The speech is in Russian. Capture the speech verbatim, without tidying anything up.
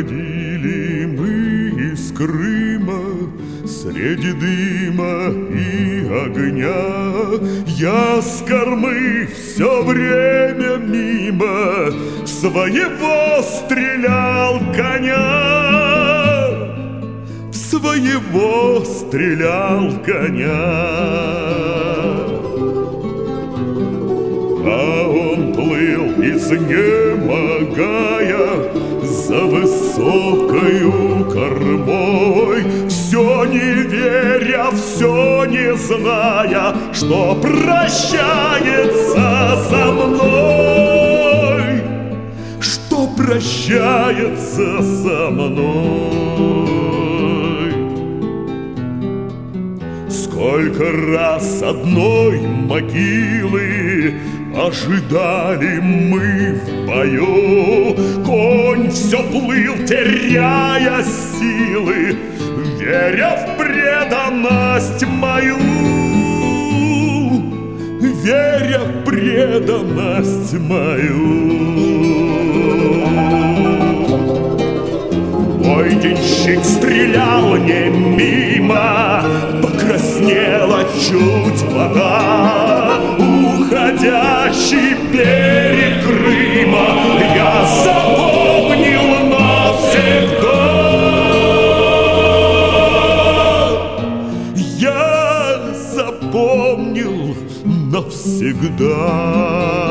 Выходили мы из Крыма среди дыма и огня. Я с кормы все время мимо своего стрелял коня, в своего стрелял коня. А он плыл, изнемогая, за высокою кормой, все не веря, все не зная, что прощается со мной, что прощается со мной. Сколько раз одной могилы ожидали мы в бою, конь все плыл, теряя силы, веря в преданность мою, веря в преданность мою. Мой денщик стрелял не мимо, покраснела чуть вода. Уходящий берег Крыма я запомнил навсегда. Я запомнил навсегда.